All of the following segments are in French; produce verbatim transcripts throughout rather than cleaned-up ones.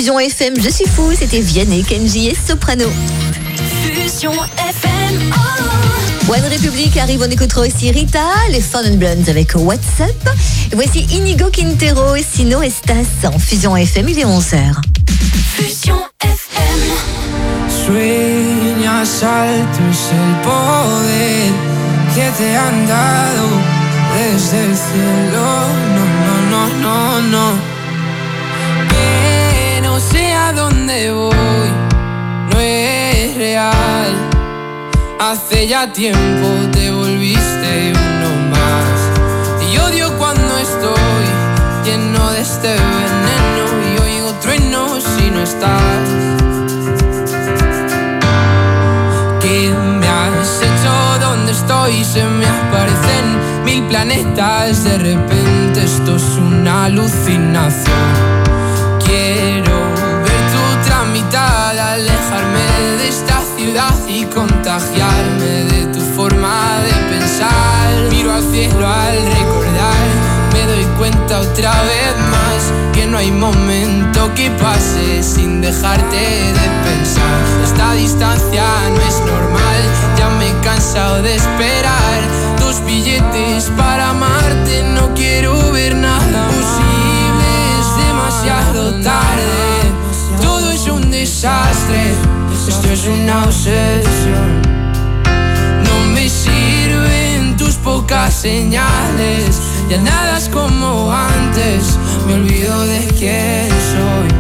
Fusion F M, je suis fou, c'était Vianney, Kenji et Soprano. Fusion F M. Oh. One Republic arrive, on écoutera aussi Rita, les Fun and Blondes avec What's Up. Et voici Inigo Quintero et Sino Estas en Fusion F M, il est onze heures. Fusion F M. Sueñas alto es el poder que te han dado desde el cielo. No, no, no, no, no. Que no sé a dónde voy, no es real. Hace ya tiempo te volviste uno más. Y odio cuando estoy lleno de este veneno y oigo truenos si no estás. ¿Qué me has hecho? ¿Dónde estoy? Se me aparecen mil planetas. De repente esto es una alucinación. Quiero ver tu tramitar, alejarme de esta ciudad y contagiarme de tu forma de pensar. Miro al cielo al recordar, me doy cuenta otra vez más que no hay momento que pase sin dejarte de pensar. Esta distancia no es normal, ya me he cansado de esperar. Dos billetes para amarte, no quiero ver nada posible, es demasiado tarde. Todo es un desastre, esto es una obsesión. No me sirven tus pocas señales, ya nada es como antes, me olvido de quién soy.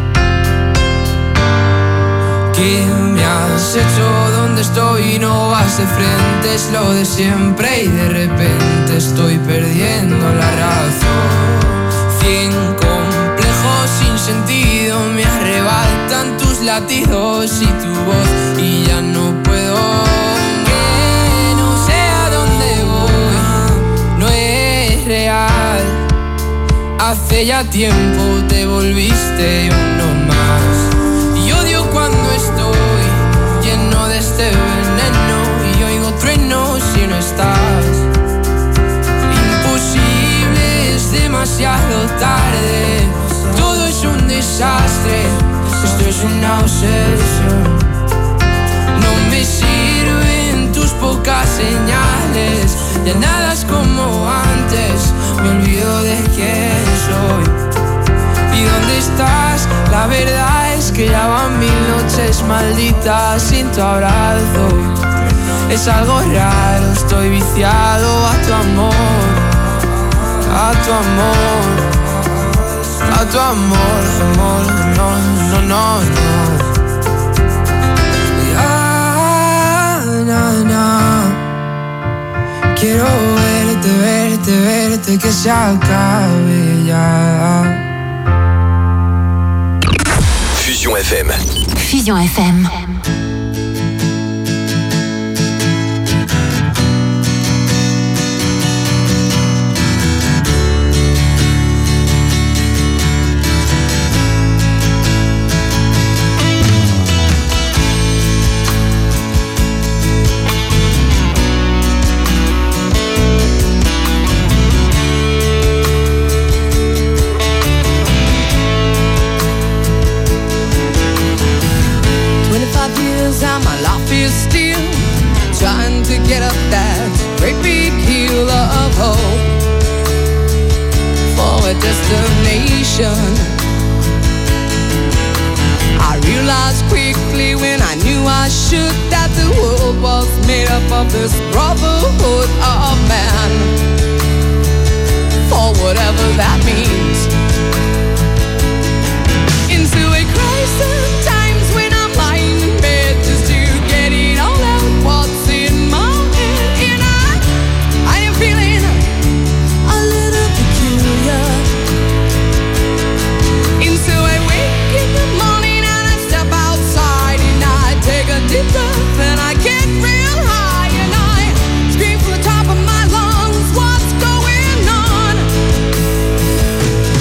¿Qué me has hecho? ¿Dónde estoy? No vas de frente, es lo de siempre y de repente estoy perdiendo la razón. Cien complejos sin sentido me arrebatan tus latidos y tu voz y ya no puedo. Que no sé a dónde voy, no es real. Hace ya tiempo te volviste uno más. Y odio cuando estoy lleno de este veneno y oigo truenos si no estás. Imposible, es demasiado tarde. Todo es un desastre, esto es una obsesión. No me sirven tus pocas señales, ya nada es como antes, me olvido de quién soy. ¿Y dónde estás? La verdad es que ya van mil noches malditas sin tu abrazo. Es algo raro, estoy viciado a tu amor, a tu amor, a tu amor, amor, no, no, no, no. Ya, na, na. Quiero verte, verte, verte, que se acabe ya. Fusion F M. Fusion F M. And my life is still trying to get up that great big hill of hope for a destination. I realized quickly when I knew I should that the world was made up of this brotherhood of man, for whatever that means. Into a crisis times when I'm lying in bed just to get it all out what's in my head. And I, I am feeling a little peculiar. And so I wake in the morning and I step outside and I take a deep breath and I get real high and I scream from the top of my lungs, what's going on?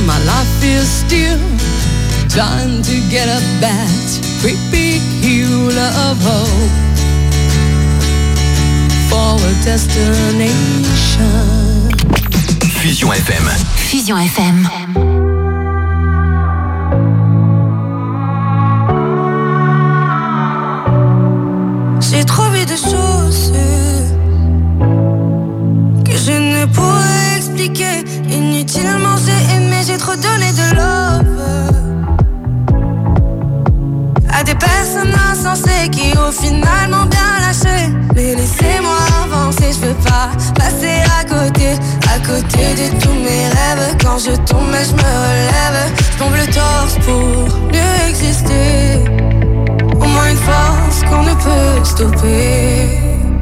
my life is still trying to get up that great big hill of hope for a destination. Fusion F M. Fusion F M. J'ai trouvé des choses que je ne pourrais expliquer. Inutilement j'ai aimé, j'ai trop donné de love à des personnes insensées qui au final m'ont bien lâché. Mais laissez-moi avancer, je veux pas passer à côté, à côté de tous mes rêves. Quand je tombe, je me relève, je tombe le torse pour mieux exister. Au moins une force qu'on ne peut stopper.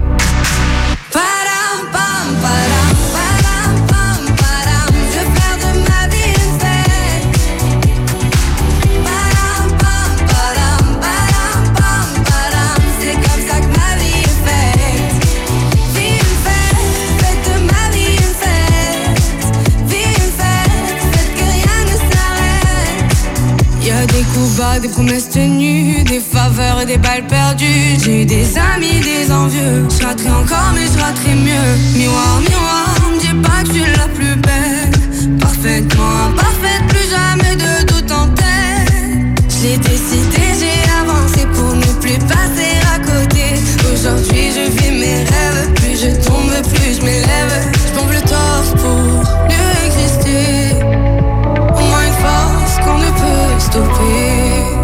Padam, pam, padam, padam, pam, padam. Je veux faire de ma vie une fête. Padam, pam, padam, padam, pam, padam. C'est comme ça que ma vie est faite. Vie une fête, faites de ma vie une fête. Vie une fête, faites que rien ne s'arrête. Y'a des coups bas, des promesses tenues, des faveurs et des balles perdues. J'ai eu des amis, des envieux. Je raterai encore mais je raterai mieux. Miroir, miroir, me dis pas que je suis la plus belle. Parfaitement imparfaite, plus jamais de doute en tête. Je l'ai décidé, j'ai avancé pour ne plus passer à côté. Aujourd'hui je vis mes rêves. Plus je tombe, plus je m'élève. Je tombe le torse pour mieux exister. Au moins une force qu'on ne peut stopper.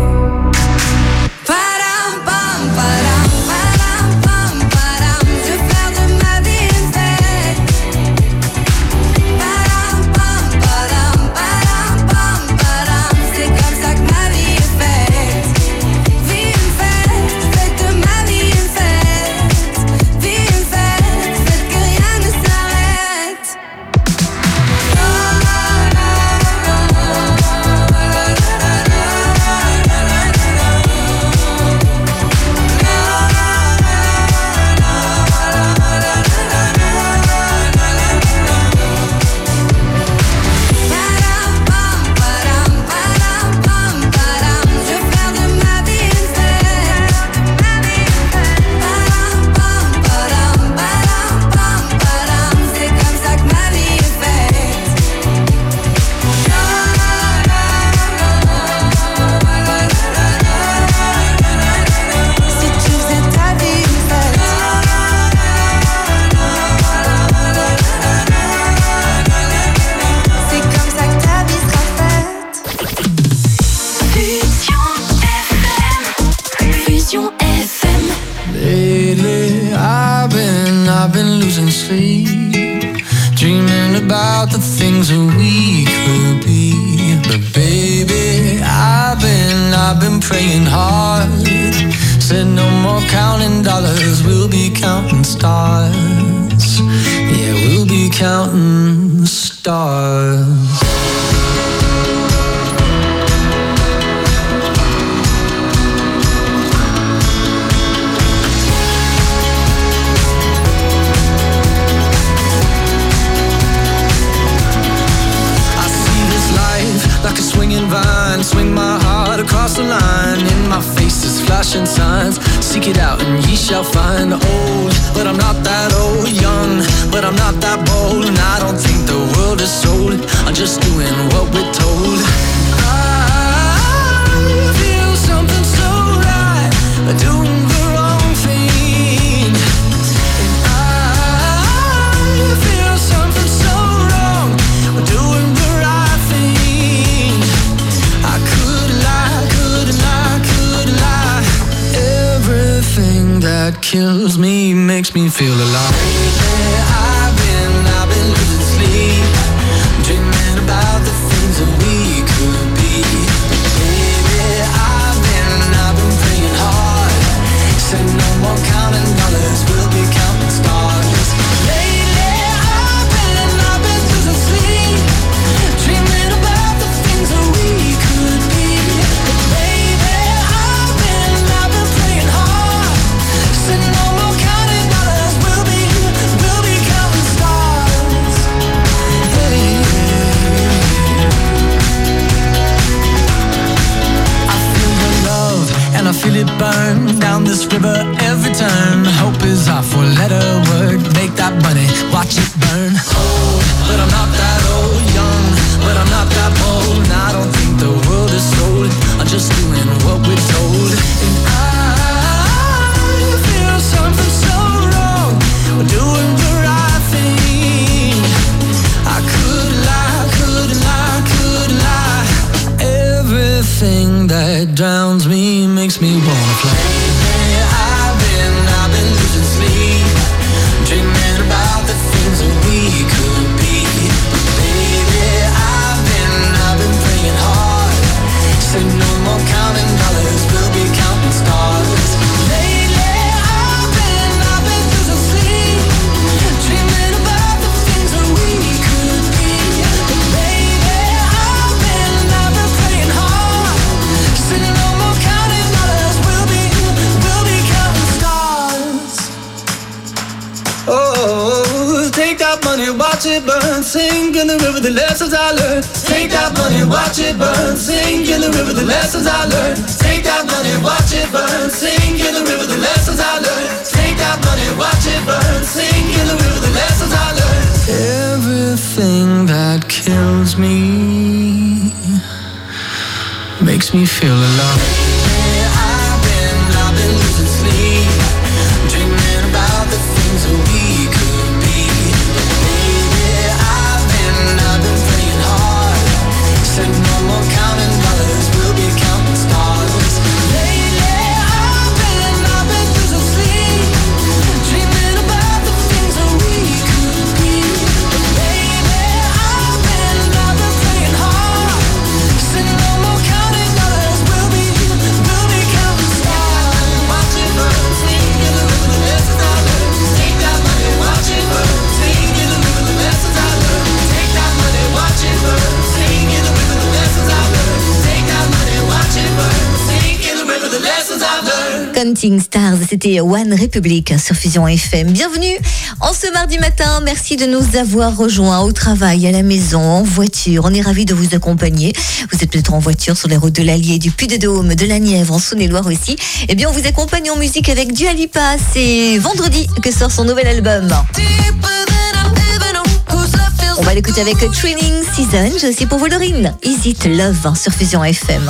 Padam, pam, padam, padam, pam, padam. Je veux faire de ma vie une fête. Padam, pam, padam, padam, pam, padam. C'est comme ça que ma vie est faite. Vie une fête, faites de ma vie une fête. Vie une fête, faites que rien ne s'arrête. Padam, pam, padam, padam, pam, padam. Je veux faire de ma vie une fête. Padam, pam, padam, padam, pam, padam. C'est comme ça que ma vie est faite. Si tu faisais ta vie une fête. C'est comme ça que ta vie sera faite. Fusion F M. Fusion F M. Lately, I've been, I've been losing sleep, dreaming about the things that we could be. But baby, I've been, I've been praying hard. Said no more counting dollars, we'll be counting stars. Yeah, we'll be counting stars. I see this life like a swinging vine. Swing my heart across the line. In my face is flashing signs. Seek it out and ye shall find. Old, but I'm not that old. Young, but I'm not that bold. And I don't think the world is sold. I'm just doing what we're told. I feel something so right, doing the wrong thing. And I feel something so wrong, doing the right thing. I could lie, could lie, could lie. Everything that kills me makes me feel alive. Lately, I've been, I've been losing sleep, dreaming about the things that we could be. Baby, I've been, I've been praying hard. Said no more counting dollars, we'll be counting stars. Lately, I've been, I've been losing sleep, dreaming about the things that we could be. Baby, I've been, I've been praying hard. Said no more counting dollars, we'll be, we'll be counting. this river every turn. Hope is our four-letter word. Make that money, watch it burn. Old, but I'm not that old. Young, but I'm not that bold. I don't think the world is sold. I'm just doing what we're told. And I feel something so wrong. We're doing the right thing. I could lie, could lie, could lie. Everything that drowns me makes me wanna fly. Lately I've been, I've been losing sleep, dreaming about the things that we could be. Baby, I've been, I've been praying hard. Said no more counting dollars, we'll be counting stars. Lately I've been, I've been losing sleep, dreaming about the things that we could be. But baby, I've been, I've been praying hard. Said no more counting dollars, we'll be, we'll be counting stars. Oh, take that money, watch it burn, sink in the river, the lessons I learned. Take that money, watch it burn, sink in the river, the lessons I learned. Take that money, watch it burn, sink in the river, the lessons I learned. Take that money, watch it burn, sink in the river, the lessons I learned. Everything that kills me makes me feel alive. I've been, I've been losing sleep, dreaming about the things that we could be. Baby, I've been, I've been praying hard. Said no more counting dollars, we'll be counting stars. Lately, I've been, I've been losing sleep, dreaming about the things that we could be. Baby, I've been, I've been praying hard. Said no more counting dollars, we'll be, we'll be counting stars. Watch it burn, sing in the river, the lessons I learned. Take that money, watch it burn, sing in the river, the lessons I learned. Take that money, watch it burn, sing in the river, the lessons I learned. Take that money, watch it burn, sing in the river, the lessons I learned. Counting Stars, c'était One Republic sur Fusion F M. Bienvenue en ce mardi matin. Merci de nous avoir rejoints au travail, à la maison, en voiture. On est ravis de vous accompagner. Vous êtes peut-être en voiture sur les routes de l'Allier, du Puy-de-Dôme, de la Nièvre, en Saône-et-Loire aussi. Eh bien, on vous accompagne en musique avec Dua Lipa. C'est vendredi que sort son nouvel album. On va l'écouter avec Training Season. J'ai aussi pour vous Laurine. Is It Love sur Fusion F M.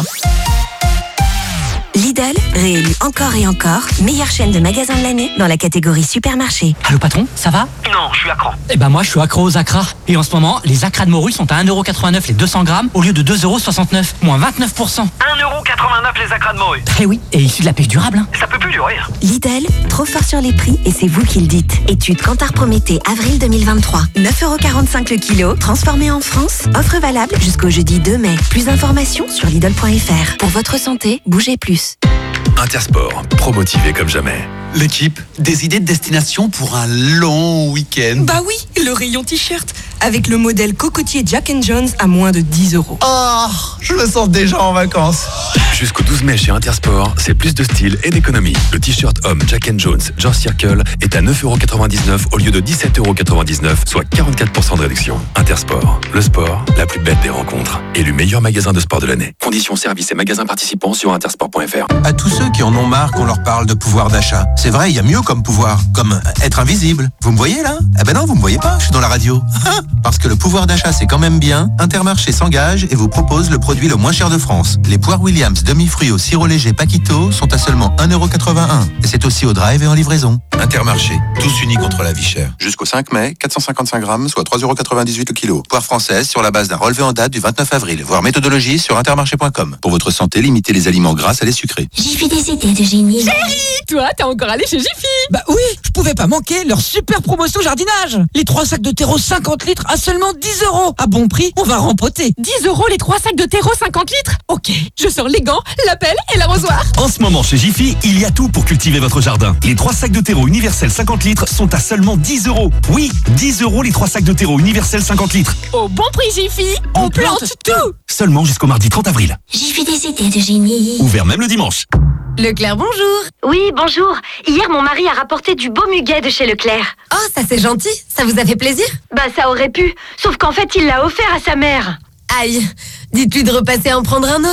Lidl, réélu encore et encore, meilleure chaîne de magasins de l'année dans la catégorie supermarché. Allô patron, ça va? Non, je suis accro. Eh ben moi je suis accro aux acras. Et en ce moment, les acras de morue sont à un euro quatre-vingt-neuf les deux cents grammes au lieu de deux euros soixante-neuf, moins vingt-neuf pour cent. un euro quatre-vingt-neuf les acras de morue. Eh oui, et issu de la pêche durable. Hein. Ça peut plus durer. Lidl, trop fort sur les prix et c'est vous qui le dites. Étude Kantar Prométhée, avril deux mille vingt-trois. neuf euros quarante-cinq le kilo, transformé en France. Offre valable jusqu'au jeudi deux mai. Plus d'informations sur Lidl point F R. Pour votre santé, bougez plus. Intersport, pro-motivé comme jamais. L'équipe, des idées de destination pour un long week-end. Bah oui, le rayon t-shirt, avec le modèle cocotier Jack and Jones à moins de dix euros. Oh, je me sens déjà en vacances. Jusqu'au douze mai chez Intersport, c'est plus de style et d'économie. Le t-shirt homme Jack and Jones George Circle est à neuf euros quatre-vingt-dix-neuf au lieu de dix-sept euros quatre-vingt-dix-neuf, soit quarante-quatre pour cent de réduction. Intersport, le sport, la plus belle des rencontres. Élu meilleur magasin de sport de l'année. Conditions, services et magasins participants sur intersport point F R. À tous ceux qui en ont marre qu'on leur parle de pouvoir d'achat, c'est vrai, il y a mieux comme pouvoir, comme être invisible. Vous me voyez là? Eh ben non, vous me voyez pas, je suis dans la radio. Parce que le pouvoir d'achat c'est quand même bien, Intermarché s'engage et vous propose le produit le moins cher de France. Les poires Williams demi-fruits au sirop léger Paquito sont à seulement un euro quatre-vingt-un. Et c'est aussi au drive et en livraison. Intermarché, tous unis contre la vie chère. Jusqu'au cinq mai, quatre cent cinquante-cinq grammes, soit trois euros quatre-vingt-dix-huit le kilo. Poire française sur la base d'un relevé en date du vingt-neuf avril. Voir méthodologie sur intermarché point com. Pour votre santé, limitez les aliments gras à les sucrés. Jiffy des idées de génie. Chérie, toi, t'es encore allé chez Jiffy? Bah oui, je pouvais pas manquer leur super promotion jardinage. Les trois sacs de terreau cinquante litres à seulement dix euros. À bon prix, on va rempoter. dix euros les trois sacs de terreau cinquante litres? Ok, je sors les gants, la pelle et l'arrosoir. En ce moment chez Jiffy, il y a tout pour cultiver votre jardin. Les trois sacs de terreau universel cinquante litres sont à seulement dix euros. Oui, dix euros les trois sacs de terreau universel cinquante litres. Au bon prix Jiffy, on, on plante, plante tout. Seulement jusqu'au mardi trente avril. Jiffy des idées de génie. Ouvert même le dimanche. Leclerc, bonjour. Oui, bonjour. Hier, mon mari a rapporté du beau muguet de chez Leclerc. Oh, ça c'est gentil. Ça vous a fait plaisir? Bah, ça aurait pu. Sauf qu'en fait, il l'a offert à sa mère. Aïe. Dites-lui de repasser en prendre un autre.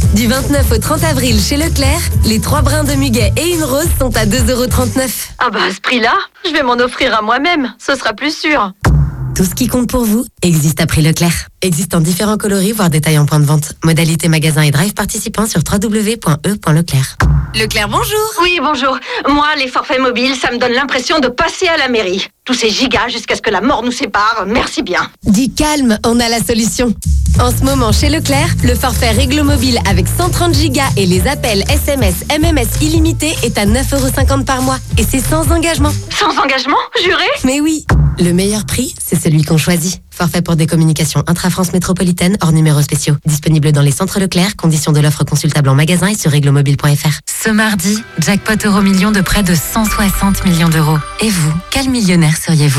Du vingt-neuf au trente avril chez Leclerc, les trois brins de muguet et une rose sont à deux euros trente-neuf. Ah bah à ce prix-là, je vais m'en offrir à moi-même, ce sera plus sûr. Tout ce qui compte pour vous existe à prix Leclerc. Existe en différents coloris, voire détails en point de vente. Modalité magasin et drive participants sur w w w point e point leclerc. Leclerc, bonjour. Oui, bonjour. Moi, les forfaits mobiles, ça me donne l'impression de passer à la mairie. Tous ces gigas jusqu'à ce que la mort nous sépare, merci bien. Du calme, on a la solution. En ce moment, chez Leclerc, le forfait Réglo Mobile avec cent trente gigas et les appels S M S, M M S illimités est à neuf euros cinquante par mois. Et c'est sans engagement. Sans engagement, juré? Mais oui. Le meilleur prix, c'est celui qu'on choisit. Forfait pour des communications intra-France métropolitaine hors numéros spéciaux. Disponible dans les centres Leclerc. Conditions de l'offre consultable en magasin et sur réglomobile point f r. Ce mardi, jackpot euro million de près de cent soixante millions d'euros. Et vous, quel millionnaire seriez-vous?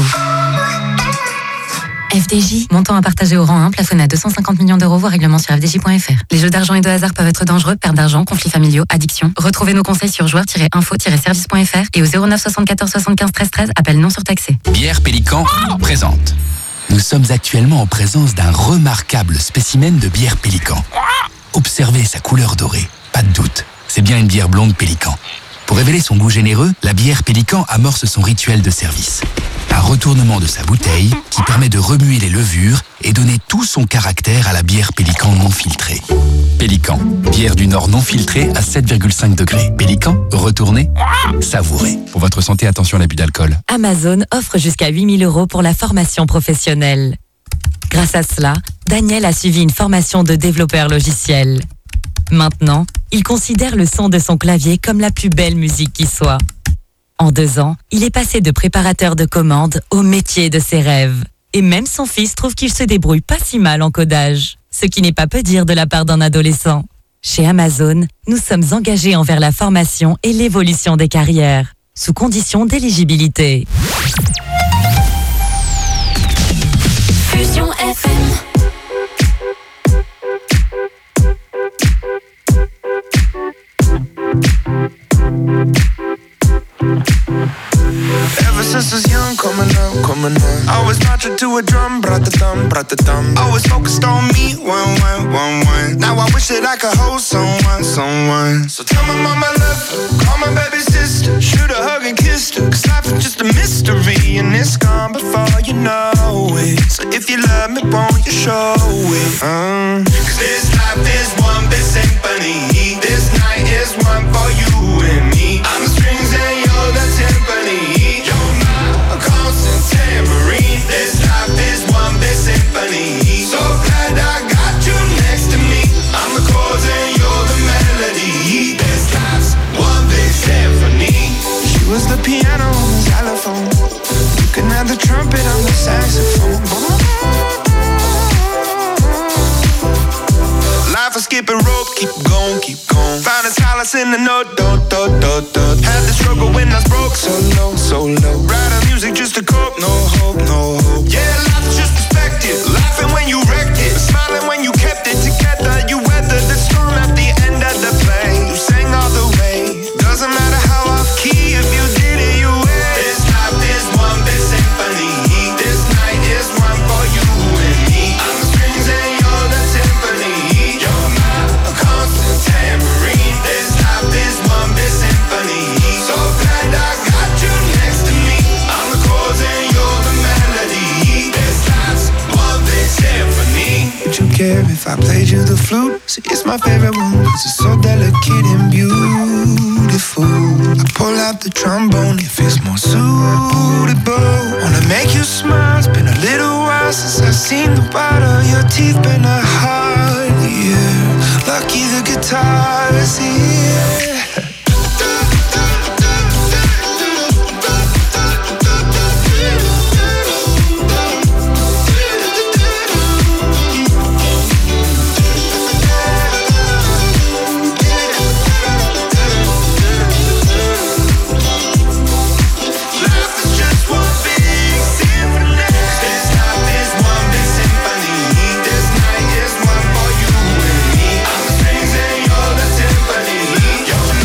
F D J, montant à partager au rang un, plafonné à deux cent cinquante millions d'euros, voire règlement sur f d j point f r. Les jeux d'argent et de hasard peuvent être dangereux, perte d'argent, conflits familiaux, addiction. Retrouvez nos conseils sur joueurs tiret info tiret service point f r et au zéro neuf soixante-quatorze soixante-quinze treize treize, appel non surtaxé. Bière Pélican présente. Nous sommes actuellement en présence d'un remarquable spécimen de bière Pélican. Observez sa couleur dorée, pas de doute, c'est bien une bière blonde Pélican. Pour révéler son goût généreux, la bière Pélican amorce son rituel de service. Un retournement de sa bouteille qui permet de remuer les levures et donner tout son caractère à la bière Pélican non filtrée. Pélican, bière du Nord non filtrée à sept virgule cinq degrés. Pélican, retournez, savourez. Pour votre santé, attention à l'abus d'alcool. Amazon offre jusqu'à huit mille euros pour la formation professionnelle. Grâce à cela, Daniel a suivi une formation de développeur logiciel. Maintenant, il considère le son de son clavier comme la plus belle musique qui soit. En deux ans, il est passé de préparateur de commandes au métier de ses rêves. Et même son fils trouve qu'il se débrouille pas si mal en codage. Ce qui n'est pas peu dire de la part d'un adolescent. Chez Amazon, nous sommes engagés envers la formation et l'évolution des carrières, sous condition d'éligibilité. Fusion F M. Ever since I was young, coming up, coming up, I was marching to a drum, brat-a-thumb, brat-a-thumb. Always focused on me, one, one, one, one. Now I wish that I could hold someone, someone. So tell my mama I love her, call my baby sister, shoot a hug and kiss her, cause life is just a mystery and it's gone before you know it. So if you love me, won't you show it? Um, cause this life is one big symphony, this night is one for you and me. I'm the strings and you're the timpani. You're my constant tambourine. This life is one big symphony. So glad I got you next to me. I'm the chords and you're the melody. This life's one big symphony. She was the piano on the xylophone. You can have the trumpet on the saxophone. Life is skipping rope, keep going, keep going. Finding solace in the note, do, do, do, do. Had the struggle when I was broke, so low, so low. Writing music just to cope, no hope, no hope. Yeah, life is just perspective. Laughing when you wrecked it, smiling when you kept it together. You weathered the storm at the end of the play. You sang all the way. Doesn't matter how off key, if you did it, you win. This life is one big symphony. This night is one for you and me. I'm the strings and you're the timpani. Tambourine, this life is one big symphony. So glad I got you next to me. I'm the chords and you're the melody. This life's one big symphony. Would you care if I played you the flute? See, it's my favorite one, cause it's so delicate and beautiful. I pull out the trombone if it's more suitable. Wanna make you smile, it's been a little while since I've seen the white of your teeth. Been a hard year. Lucky the guitar is here. You're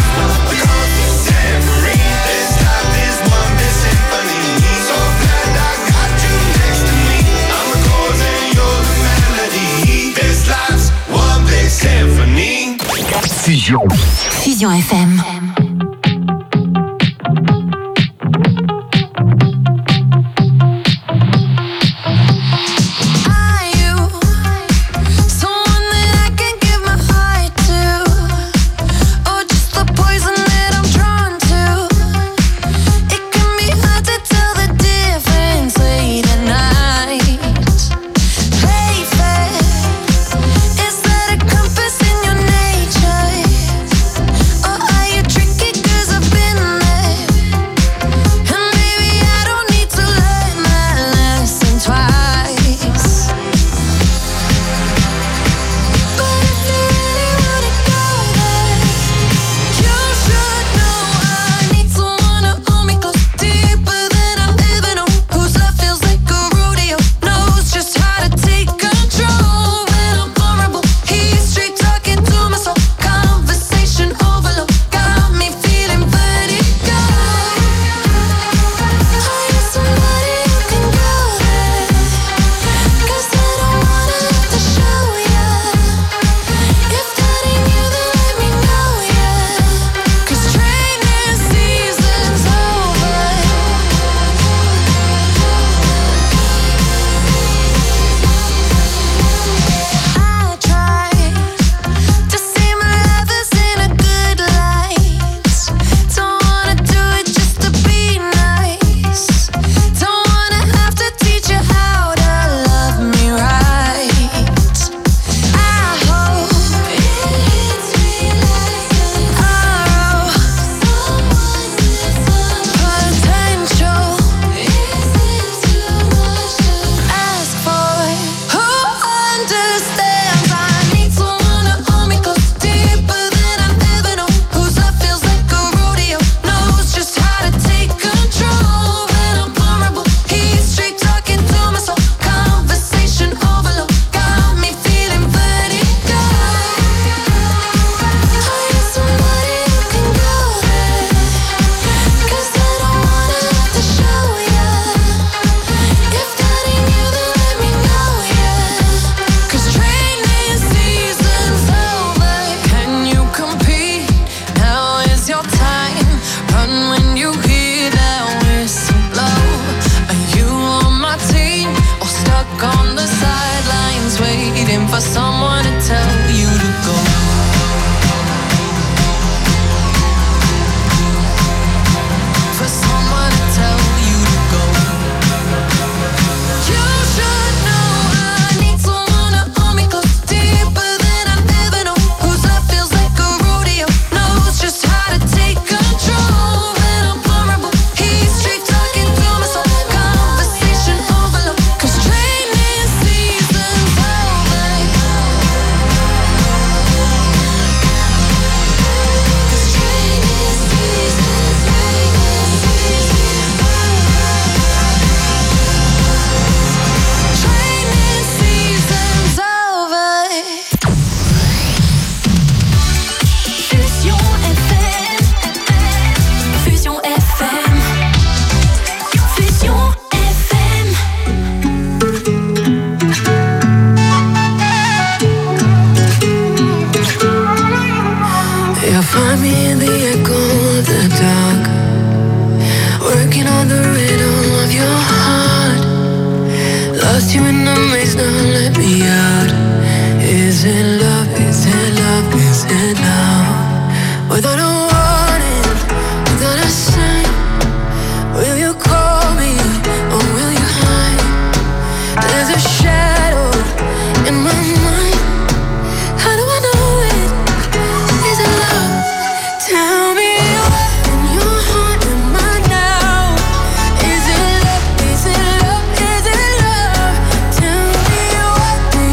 Fusion. Fusion F M.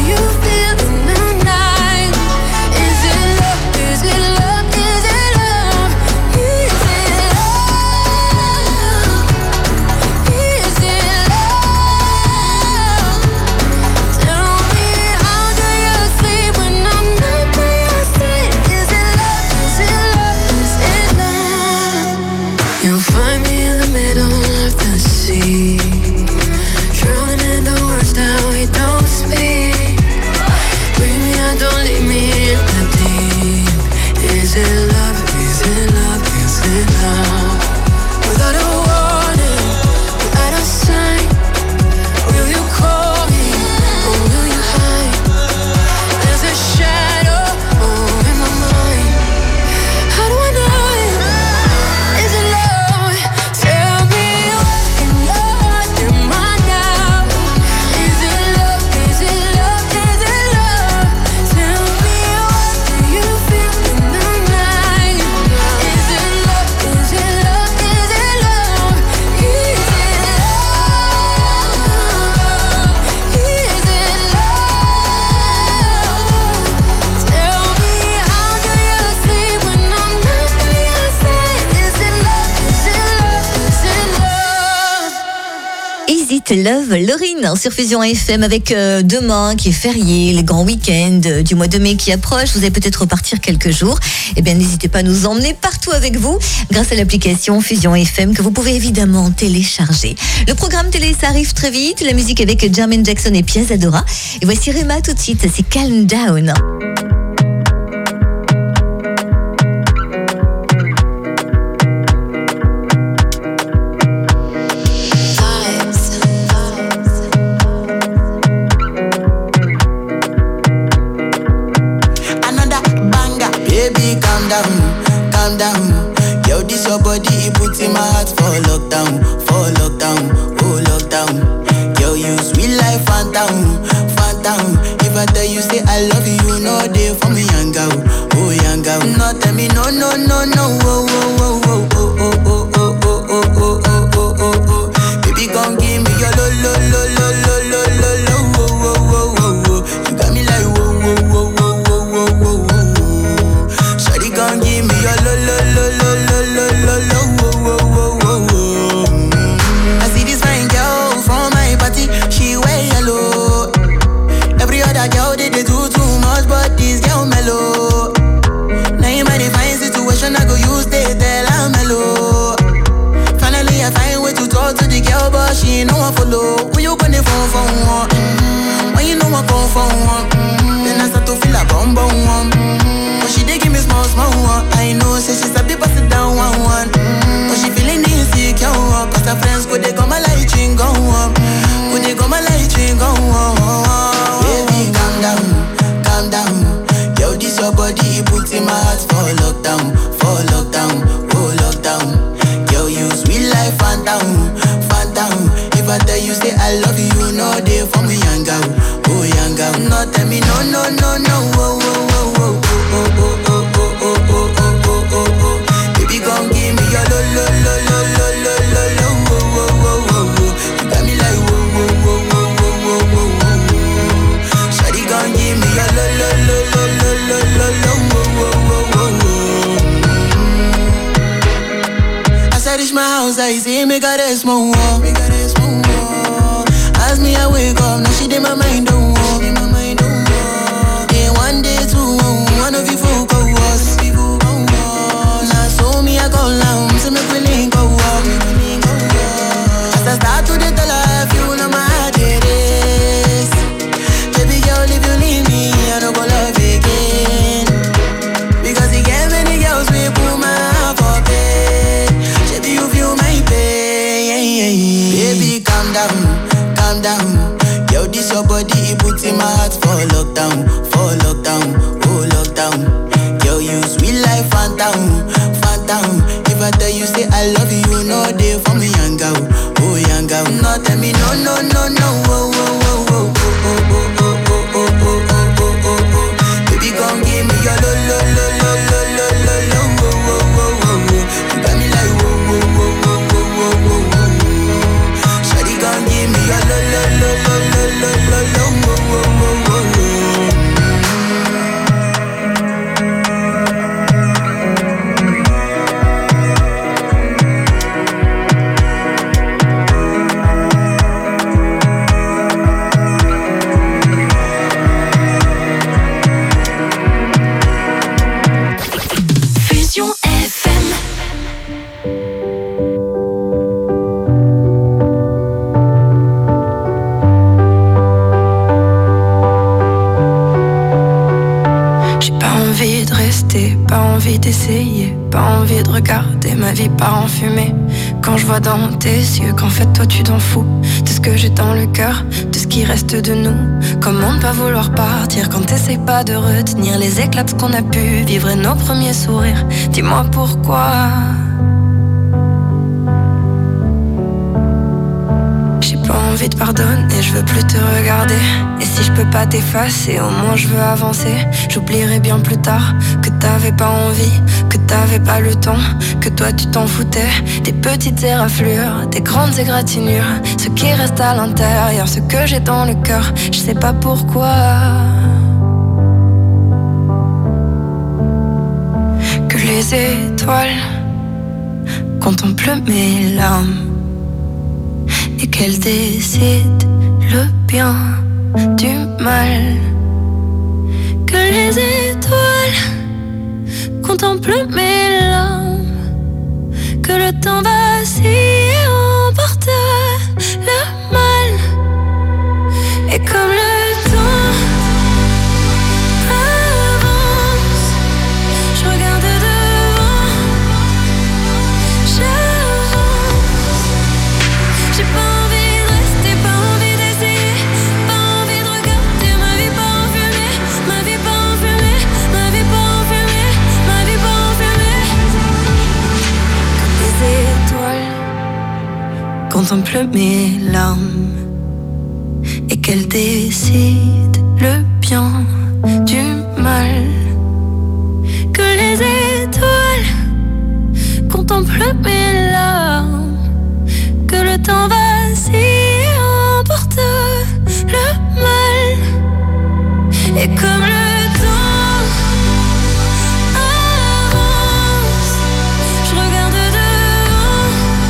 Is it love? Sweet Love Lorine sur Fusion F M avec euh, demain qui est férié, les grands week-ends euh, du mois de mai qui approchent. Vous allez peut-être repartir quelques jours. Eh bien, n'hésitez pas à nous emmener partout avec vous grâce à l'application Fusion F M que vous pouvez évidemment télécharger. Le programme télé, ça arrive très vite. La musique avec Jermaine Jackson et Pia Zadora. Et voici Rema tout de suite, c'est Calm Down. Calm down, yo, this your body, it puts in my heart for lockdown, for lockdown, oh lockdown. Yo, you sweet life, phantom, phantom. If I tell you say I love you, you know they for me, young girl, oh young girl. No, tell me no, no, no, no, oh, oh, oh, oh, oh, oh, oh, oh, oh, oh, oh, oh, oh, oh. Baby, come give me your lo, lo, lo, lo, lo, lo, lo, lo, oh, oh, oh, oh, oh. You got me like whoa, whoa, whoa, whoa, whoa, whoa, whoa, whoa. Shawty, come give me your lo, lo, lo, lo, lo, lo, lo, lo, oh, oh, oh, oh, oh. I see this fine girl from my party, she wear yellow. Every other girl they, they do too much, but this girl mellow. Now in my fine situation, I go use they tell I'm mellow. Finally I find way to talk to the girl, but she ain't no one follow. Who you gonna phone for one? Mm-hmm. When you know I come for one, mm-hmm. Then I start to feel a bum bum one. Mm-hmm. But she dey give me small small one. I know say she's a bit sit down one one. Mm-hmm. But she feeling insecure, cause her friends go they come a light ring go on. Go they come a light ring go on. Baby, calm down, calm down. Yo, this your body, it puts in my heart for lockdown, for lockdown, oh lockdown. Yo, you sweet life, phantom, phantom. If I tell you say I love you, you know they for me, young girl, oh young girl. No, tell me no, no, no, no, oh, oh, oh, oh, oh, oh, oh, oh, oh, oh, oh, oh, oh, oh. Baby, come give me your lo, lo, lo, lo, lo, lo, lo, lo, oh, oh, oh, oh, oh. You got me like whoa, whoa, whoa, whoa, whoa, whoa, whoa, whoa. Shawty, come give me your lo, lo, lo, lo, lo, lo, lo, lo, oh, oh, oh, oh, oh. As I reach my house, I see me got a small wall, me got a small wall. As me I wake up, now she did my mind don't walk. Then one day two, one of you folk go was. Now so me I go down, so me we link go walk. As I start to the tell her, if you know my heart it is. Baby girl, if you leave me, I don't go love again. Because you get many girls we put my heart for bed. Baby, you feel my pain. Baby, calm down, calm down. Yo, this your body, it puts in my heart for lockdown, for lockdown, oh lockdown. Yo, you sweet life, phantom, phantom. If I tell you say I love you, you know they for me, young girl, oh young girl. No, tell me no, no, no, no, oh, oh, oh, oh, oh, oh, oh, oh, oh, oh, oh, oh, oh. Baby, come give me your lo, lo, lo, lo, lo, lo, lo, lo, oh, oh, oh, oh, oh. You got me like whoa, whoa, whoa, whoa, whoa, whoa, whoa, whoa. Shawty, come give me your lo, lo, lo, lo, lo, lo, lo, lo, oh, oh, oh, oh, oh. Fusion F M. J'ai pas envie de rester, pas envie d'essayer, pas envie de regarder ma vie part en fumée. Quand je vois dans tes yeux qu'en fait toi tu t'en fous de ce que j'ai dans le cœur, de ce qui reste de nous. Comment ne pas vouloir partir quand t'essayes pas de retenir les éclats de ce qu'on a pu vivre et nos premiers sourires. Dis-moi pourquoi. J'ai pas envie de pardonner, je veux plus te regarder. Et si je peux pas t'effacer, au moins je veux avancer. J'oublierai bien plus tard que t'avais pas envie, que t'avais pas le temps, que toi tu t'en foutais. Des petites éraflures, des grandes égratignures, ce qui reste à l'intérieur, ce que j'ai dans le cœur, je sais pas pourquoi. Que les étoiles contemplent mes larmes et que qu'elle décide le bien du mal. Que les étoiles contemplent mes larmes, que le temps vacille et emporte le mal. Et comme le temps avance, je regarde devant, j'avance. J'ai pas envie de rester, pas envie d'essayer, pas envie de regarder ma vie pas enfumée, ma vie pas enfumée, ma vie pas enfumée, ma vie pas enfumée. Comme les étoiles contemplent mes larmes et qu'elles décident le bien du mal. Que les étoiles contemplent mes larmes, que le temps vacille et emporte le mal. Et comme le temps avance, je regarde devant,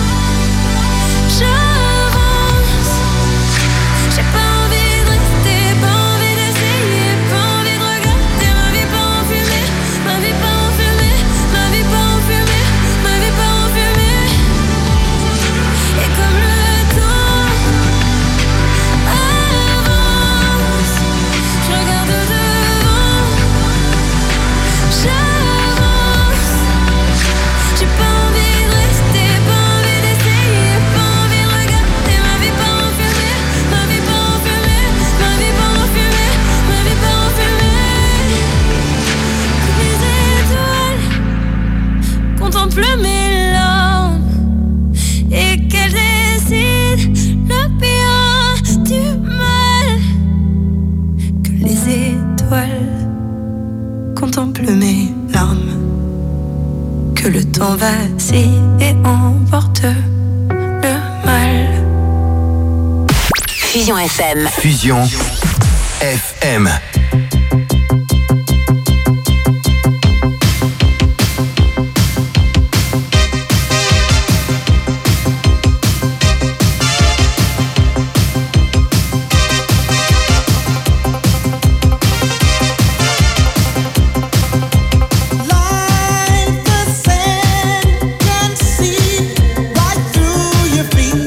j'avance. J'ai pas envie de rester, pas envie d'essayer, pas envie de regarder ma vie pas enfumée, ma vie pas enfumée, ma vie pas enfumée, ma vie pas enfumée. Et comme le temps avance, je regarde devant, j'avance. J'ai pas envie de rester, pas envie d'essayer, pas envie de regarder ma vie pas enfumée, ma vie pas enfumée, ma vie pas enfumée, ma vie pas enfumée. Que les étoiles contemplent mes larmes et qu'elles décident le bien du mal. Que les étoiles contemplent mes larmes, que le temps vacille et emporte le mal. Fusion F M. Fusion F M.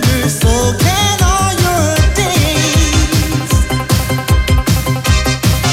So can all your days.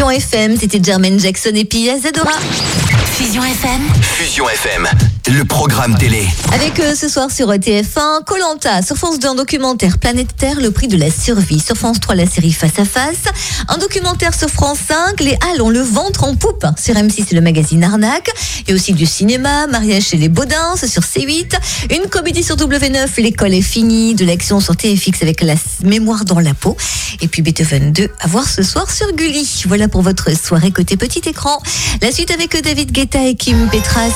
Fusion F M, c'était Jermaine Jackson et puis Azadora. Fusion F M. Fusion F M, le programme télé. Avec euh, ce soir sur T F un, Koh-Lanta, sur France deux un documentaire Planète Terre, le prix de la survie. Sur France trois, la série Face à Face. Un documentaire sur France cinq, les Halles ont le ventre en poupe. Sur M six, c'est le magazine Arnaque. Et aussi du cinéma, Mariage chez les Baudins, sur C huit. Une comédie sur W neuf, L'école est finie. De l'action sur T F X avec La mémoire dans la peau. Et puis Beethoven deux, à voir ce soir sur Gulli. Voilà pour votre soirée côté petit écran. La suite avec David Guetta et Kim Petras.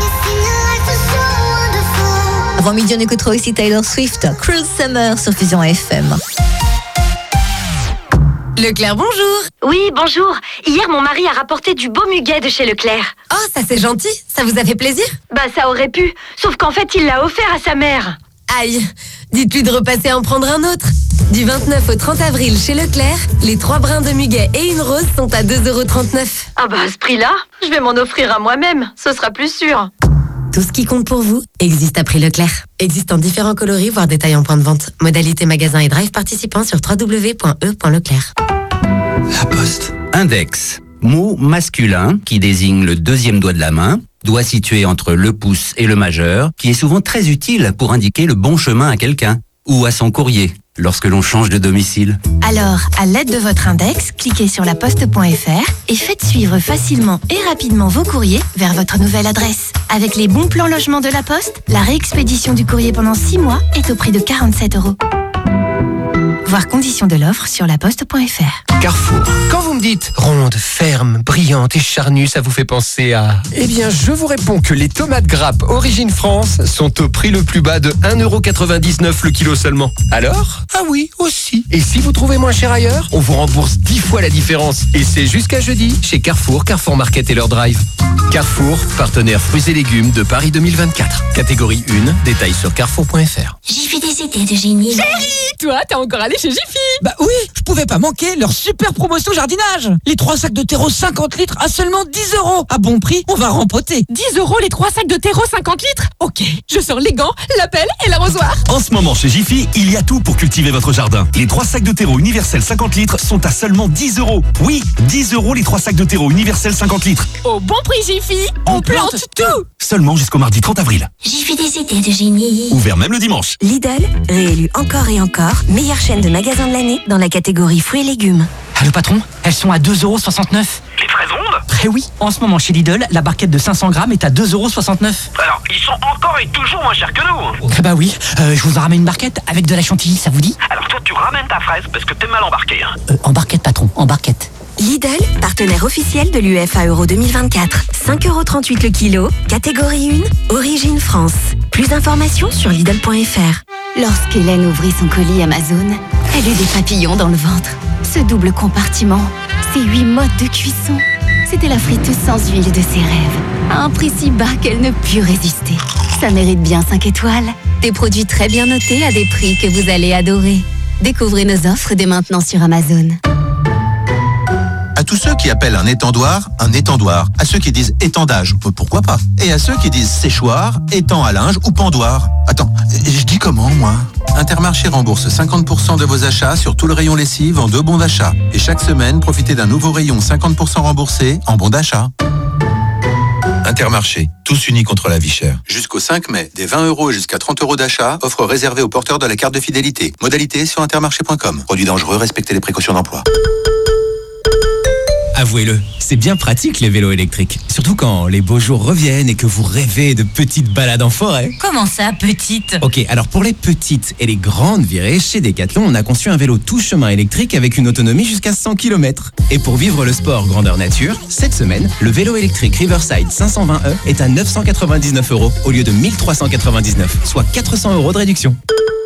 Avant midi, on écoutera aussi Taylor Swift, Cruel Summer sur Fusion F M. Leclerc, bonjour. Oui, bonjour. Hier, mon mari a rapporté du beau muguet de chez Leclerc. Oh, ça c'est gentil. Ça vous a fait plaisir? Bah, ça aurait pu. Sauf qu'en fait, il l'a offert à sa mère. Aïe, dites-lui de repasser en prendre un autre. Du vingt-neuf au trente avril chez Leclerc, les trois brins de muguet et une rose sont à deux euros trente-neuf. Ah bah, à ce prix-là, je vais m'en offrir à moi-même. Ce sera plus sûr. Tout ce qui compte pour vous existe à prix Leclerc. Existe en différents coloris, voire détails en point de vente. Modalité magasin et drive participants sur w w w point e point leclerc. La Poste. Index. Mot masculin qui désigne le deuxième doigt de la main, doigt situé entre le pouce et le majeur, qui est souvent très utile pour indiquer le bon chemin à quelqu'un ou à son courrier lorsque l'on change de domicile. Alors, à l'aide de votre index, cliquez sur laposte point f r et faites suivre facilement et rapidement vos courriers vers votre nouvelle adresse. Avec les bons plans logement de la Poste, la réexpédition du courrier pendant six mois est au prix de quarante-sept euros. Voir conditions de l'offre sur laposte point f r. Carrefour. Quand vous me dites ronde, ferme, brillante et charnue, ça vous fait penser à... Eh bien, je vous réponds que les tomates grappes Origine France sont au prix le plus bas de un euro quatre-vingt-dix-neuf le kilo seulement. Alors? Ah oui, aussi. Et si vous trouvez moins cher ailleurs, on vous rembourse dix fois la différence. Et c'est jusqu'à jeudi chez Carrefour, Carrefour Market et leur drive. Carrefour, partenaire fruits et légumes de Paris deux mille vingt-quatre. Catégorie un, détails sur carrefour point f r. Jiffy des idées de génie. Chérie, toi, t'es encore allé chez Jiffy? Bah oui, je pouvais pas manquer leur super promotion jardinage. Les trois sacs de terreau cinquante litres à seulement dix euros. À bon prix, on va rempoter. dix euros les trois sacs de terreau cinquante litres? Ok, je sors les gants, la pelle et l'arrosoir. En ce moment, chez Jiffy, il y a tout pour cultiver votre jardin. Les trois sacs de terreau universel cinquante litres sont à seulement dix euros. Oui, dix euros les trois sacs de terreau universel cinquante litres. Au bon prix Jiffy, on, on plante, plante tout. Seulement jusqu'au mardi trente avril. Jiffy des idées de génie. Ouvert même le dimanche. Lidl, réélu encore et encore, meilleure chaîne de magasins de l'année dans la catégorie fruits et légumes. Ah, le patron, elles sont à deux euros soixante-neuf. Les fraises rondes? Eh oui, en ce moment chez Lidl, la barquette de cinq cents grammes est à deux euros soixante-neuf. Alors, ils sont encore et toujours moins chers que nous. Eh bah oui, euh, je vous en ramène une barquette avec de la chantilly, ça vous dit? Alors toi, tu ramènes ta fraise parce que t'es mal embarqué. Hein. Euh, en barquette, patron, en barquette. Lidl, partenaire officiel de l'U F A Euro deux mille vingt-quatre. cinq euros trente-huit le kilo, catégorie un, Origine France. Plus d'informations sur lidl point f r. Lorsqu'Hélène ouvrit son colis Amazon, elle eut des papillons dans le ventre. Ce double compartiment, ces huit modes de cuisson, c'était la friteuse sans huile de ses rêves. À un prix si bas qu'elle ne put résister. Ça mérite bien cinq étoiles. Des produits très bien notés à des prix que vous allez adorer. Découvrez nos offres dès maintenant sur Amazon. À tous ceux qui appellent un étendoir un étendoir, à ceux qui disent étendage, pourquoi pas, et à ceux qui disent séchoir, étang à linge ou pendoir. Attends, je dis comment moi? Intermarché rembourse cinquante pour cent de vos achats sur tout le rayon lessive en deux bons d'achat. Et chaque semaine, profitez d'un nouveau rayon cinquante pour cent remboursé en bons d'achat. Intermarché, tous unis contre la vie chère. Jusqu'au cinq mai, des vingt euros et jusqu'à trente euros d'achat, offre réservée aux porteurs de la carte de fidélité. Modalité sur intermarché point com. Produit dangereux, respectez les précautions d'emploi. Avouez-le, c'est bien pratique les vélos électriques. Surtout quand les beaux jours reviennent et que vous rêvez de petites balades en forêt. Comment ça, petite? Ok, alors pour les petites et les grandes virées, chez Decathlon, on a conçu un vélo tout chemin électrique avec une autonomie jusqu'à cent kilomètres. Et pour vivre le sport grandeur nature, cette semaine, le vélo électrique Riverside cinq cent vingt E est à neuf cent quatre-vingt-dix-neuf euros au lieu de mille trois cent quatre-vingt-dix-neuf, soit quatre cents euros de réduction.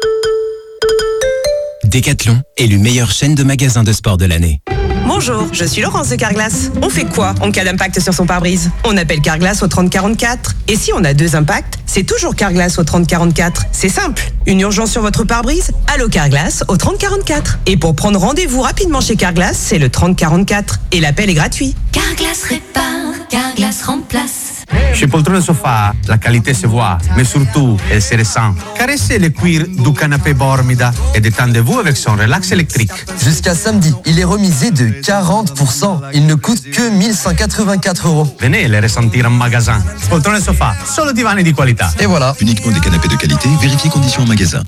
Decathlon, élu meilleure chaîne de magasins de sport de l'année. Bonjour, je suis Laurence de Carglass. On fait quoi en cas d'impact sur son pare-brise? On appelle Carglass au trente quarante-quatre. Et si on a deux impacts, c'est toujours Carglass au trente quarante-quatre. C'est simple. Une urgence sur votre pare-brise? Allô Carglass au trente quarante-quatre. Et pour prendre rendez-vous rapidement chez Carglass, c'est le trente quarante-quatre. Et l'appel est gratuit. Carglass répare, Carglass remplace. Je sais pas poltrone sofà, la qualité se voit, mais surtout, elle se ressent. Caressez le cuir du canapé Bormida et détendez-vous avec son relax électrique. Jusqu'à samedi, il est remisé de quarante pour cent. Il ne coûte que mille cent quatre-vingt-quatre euros. Venez le ressentir en magasin. Poltrone sofà, solo divani di qualità. Et voilà. Uniquement des canapés de qualité, vérifiez conditions en magasin.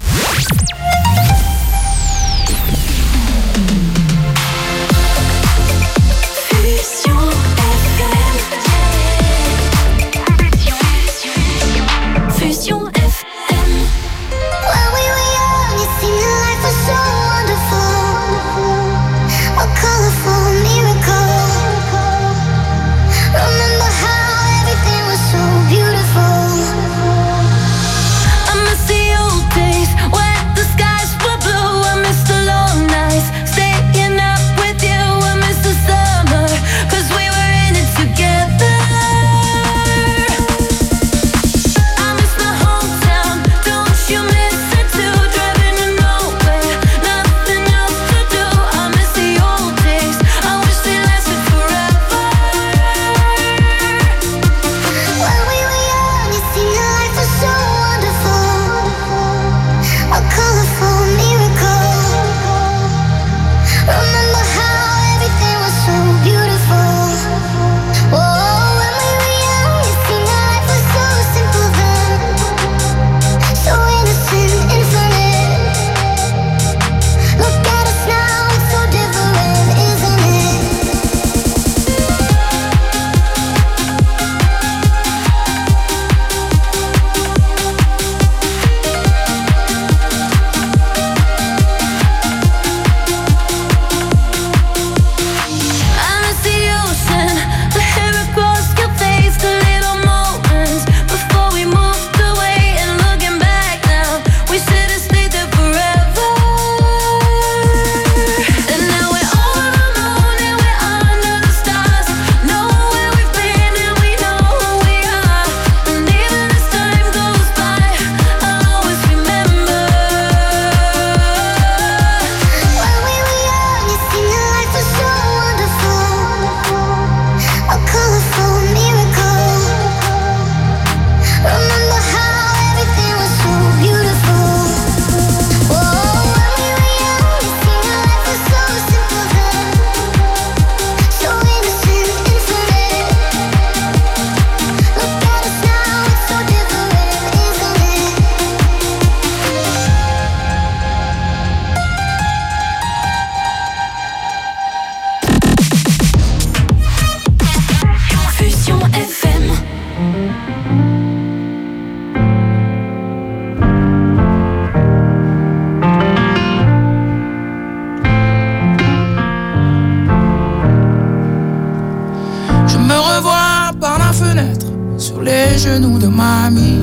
genoux de mamie.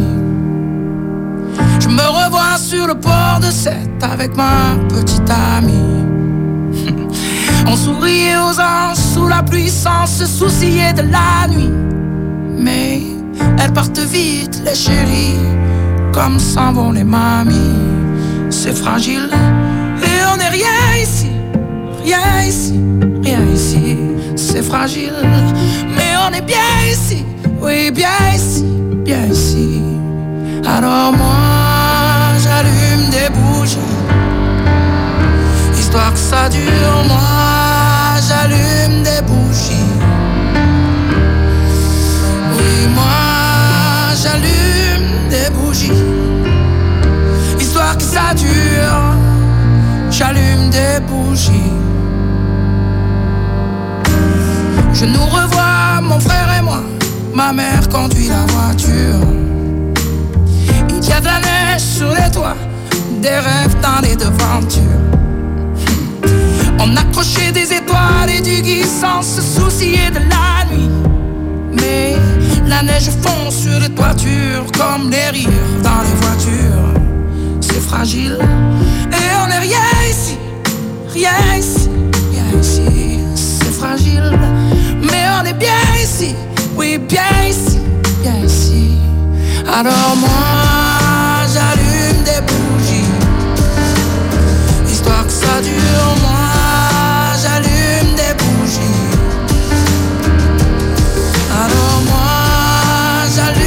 Je me revois sur le port de Sète avec ma petite amie. On souriait aux anges sous la pluie sans se soucier de la nuit. Mais elles partent vite les chéris, comme s'en vont les mamies. C'est fragile et on n'est rien ici, rien ici, rien ici. C'est fragile mais on est bien ici, oui bien ici, bien ici. Alors moi j'allume des bougies, histoire que ça dure. Moi j'allume des bougies, oui moi j'allume des bougies, histoire que ça dure. J'allume des bougies. Je nous revois, mon frère et moi. Ma mère conduit la voiture. Il y a de la neige sur les toits, des rêves dans les devantures. On accrochait des étoiles et du gui sans se soucier de la nuit. Mais la neige fond sur les toitures comme les rires dans les voitures. C'est fragile et on n'est rien ici, rien ici, rien ici. C'est fragile mais on est bien ici, oui bien ici, bien ici. Alors moi j'allume des bougies, histoire que ça dure. Moi j'allume des bougies. Alors moi j'allume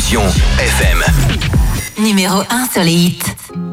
Fusion F M. Numéro un sur les hits.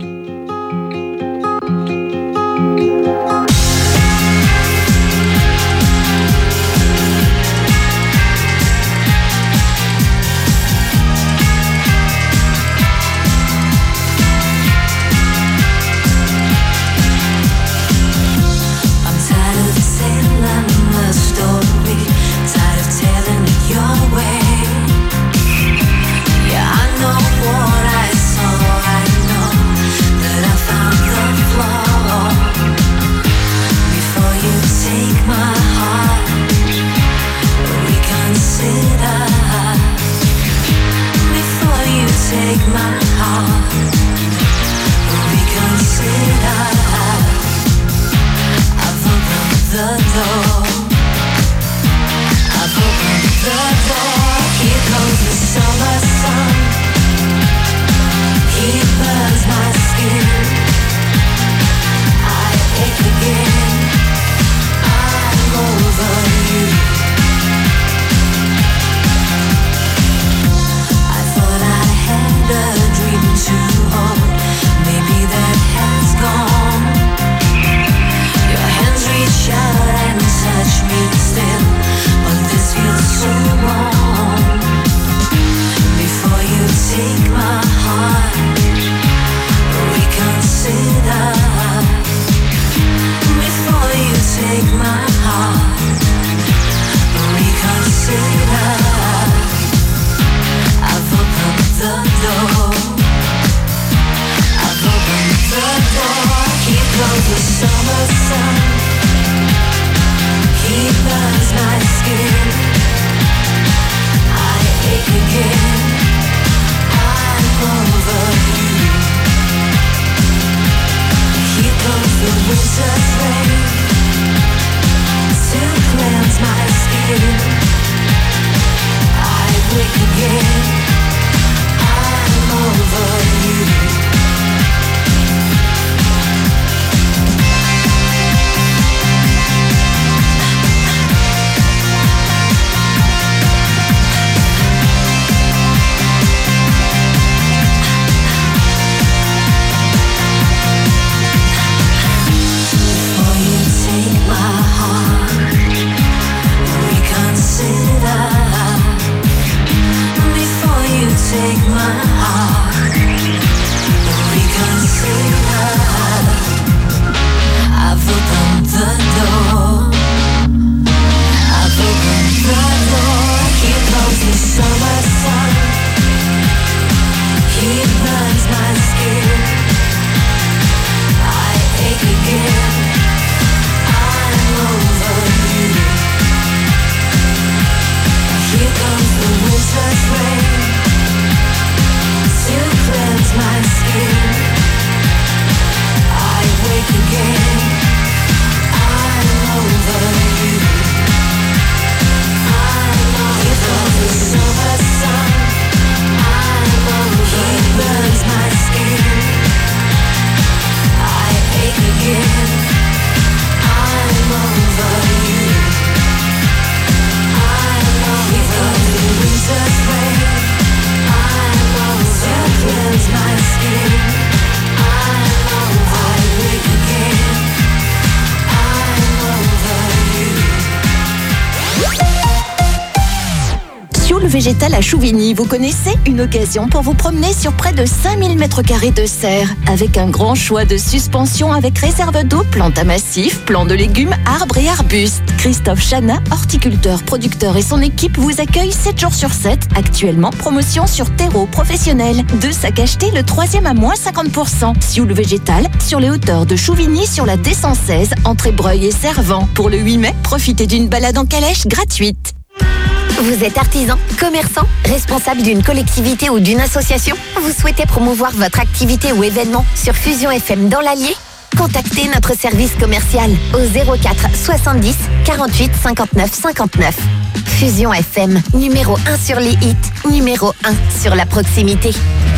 Végétal à Chouvigny, vous connaissez? Une occasion pour vous promener sur près de cinq mille mètres carrés de serre, avec un grand choix de suspension avec réserve d'eau, plantes à massifs, plants de légumes, arbres et arbustes. Christophe Chana, horticulteur, producteur et son équipe vous accueillent sept jours sur sept. Actuellement, promotion sur terreau professionnel. Deux sacs achetés, le troisième à moins cinquante pour cent. Sioule Végétal, sur les hauteurs de Chouvigny, sur la D cent seize, entre Breuil et Servant. Pour le huit mai, profitez d'une balade en calèche gratuite. Vous êtes artisan, commerçant, responsable d'une collectivité ou d'une association? Vous souhaitez promouvoir votre activité ou événement sur Fusion F M dans l'Allier? Contactez notre service commercial au zéro quatre soixante-dix quarante-huit cinquante-neuf cinquante-neuf. Fusion F M, numéro un sur les hits, numéro un sur la proximité.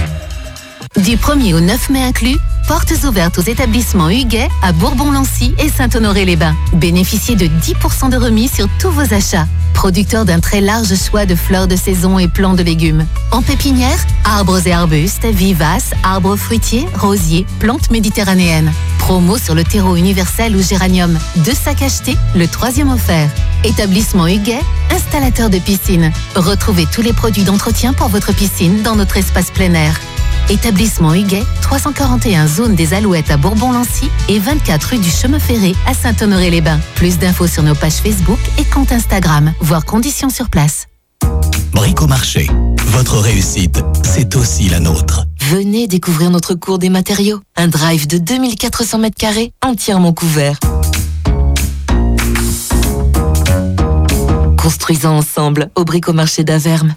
Du premier au neuf mai inclus, portes ouvertes aux établissements Huguet à Bourbon-Lancy et Saint-Honoré-les-Bains. Bénéficiez de dix pour cent de remise sur tous vos achats. producteur d'un très large choix de fleurs de saison et plants de légumes. En pépinière, arbres et arbustes, vivaces, arbres fruitiers, rosiers, plantes méditerranéennes. Promo sur le terreau universel ou géranium. Deux sacs achetés, le troisième offert. Établissement Huguet, installateur de piscine. Retrouvez tous les produits d'entretien pour votre piscine dans notre espace plein air. Établissement Huguet, trois cent quarante et un zone des Alouettes à Bourbon-Lancy et vingt-quatre rue du Chemin Ferré à Saint-Honoré-les-Bains. Plus d'infos sur nos pages Facebook et compte Instagram, voire conditions sur place. Bricomarché, votre réussite, c'est aussi la nôtre. Venez découvrir notre cours des matériaux. Un drive de deux mille quatre cents mètres carrés entièrement couvert. Construisons ensemble au Bricomarché d'Averme.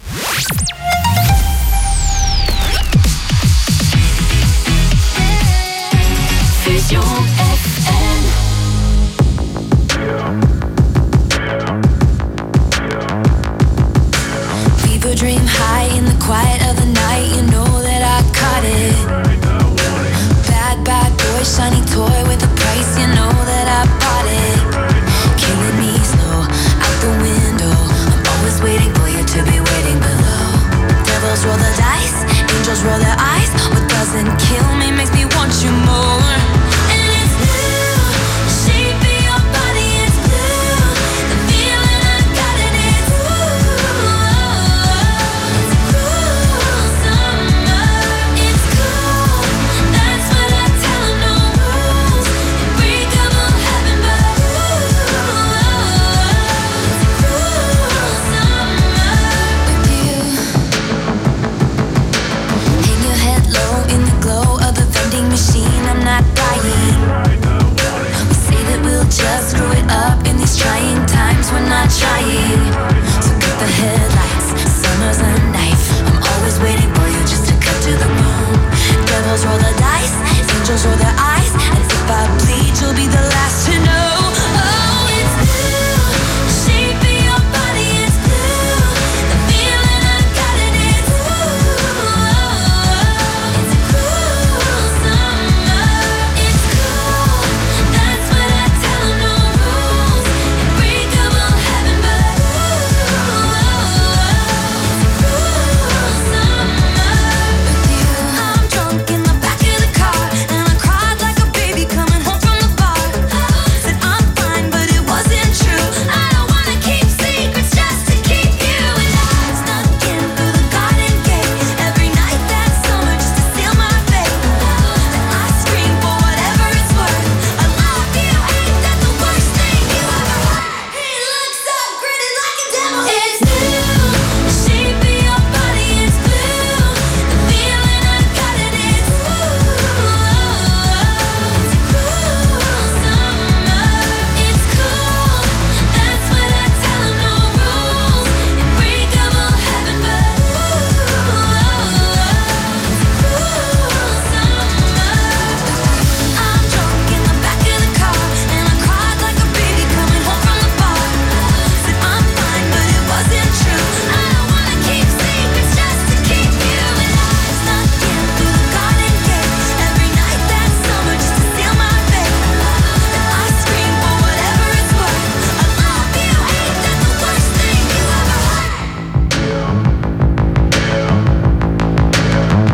Fusion F M. People dream high in the quiet of the night. You know that I caught it. Bad, bad boy, shiny toy with a price. You know that I bought it. Killing me slow, out the window. I'm always waiting for you to be waiting below. Devils roll the dice, angels roll their eyes. What doesn't kill me makes me want you more.